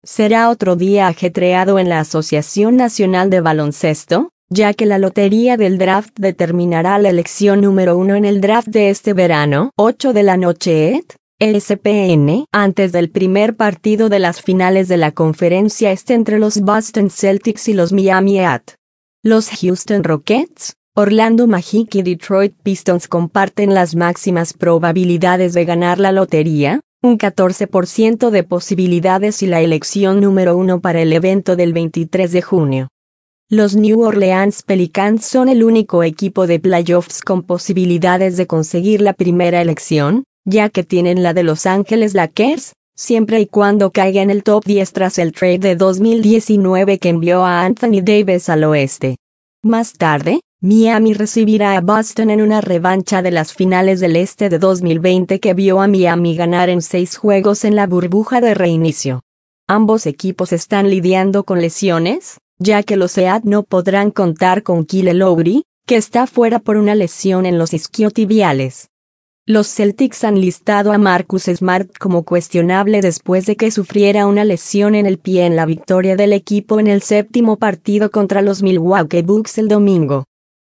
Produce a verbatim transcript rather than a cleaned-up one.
será otro día ajetreado en la Asociación Nacional de Baloncesto, ya que la lotería del draft determinará la elección número uno en el draft de este verano, ocho de la noche E T, E S P N, antes del primer partido de las finales de la conferencia este entre los Boston Celtics y los Miami Heat. Los Houston Rockets, Orlando Magic y Detroit Pistons comparten las máximas probabilidades de ganar la lotería, un catorce por ciento de posibilidades y la elección número uno para el evento del veintitrés de junio. Los New Orleans Pelicans son el único equipo de playoffs con posibilidades de conseguir la primera elección, ya que tienen la de Los Ángeles Lakers, siempre y cuando caiga en el top diez tras el trade de dos mil diecinueve que envió a Anthony Davis al oeste. Más tarde, Miami recibirá a Boston en una revancha de las finales del este de dos mil veinte que vio a Miami ganar en seis juegos en la burbuja de reinicio. Ambos equipos están lidiando con lesiones, ya que los Heat no podrán contar con Kyle Lowry, que está fuera por una lesión en los isquiotibiales. Los Celtics han listado a Marcus Smart como cuestionable después de que sufriera una lesión en el pie en la victoria del equipo en el séptimo partido contra los Milwaukee Bucks el domingo.